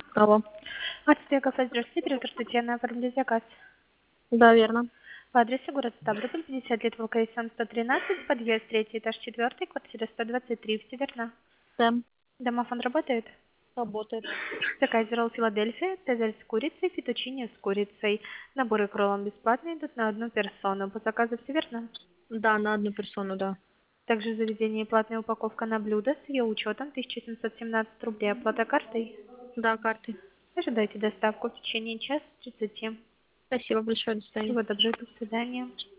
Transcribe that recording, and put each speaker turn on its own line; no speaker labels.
Алло.
Отстая кафе, здравствуйте, директор Татьяна, оформили заказ.
Да, верно.
По адресу город Ставрополь, 50 лет, ВКСМ 113, подъезд 3, этаж 4, квартира 123, все верно?
Сэм.
Домофон работает?
Работает.
Заказ ролл Филадельфия, цезарь с курицей, фетучини с курицей. Наборы к роллам бесплатные, идут на одну персону. По заказу все верно?
Да, на одну персону, да.
Также в заведении платная упаковка на блюдо с ее учетом 1717 рублей. Оплата картой.
Да, карты.
Ожидайте доставку в течение часа 30.
Спасибо большое, до свидания.
Всего доброго, до свидания.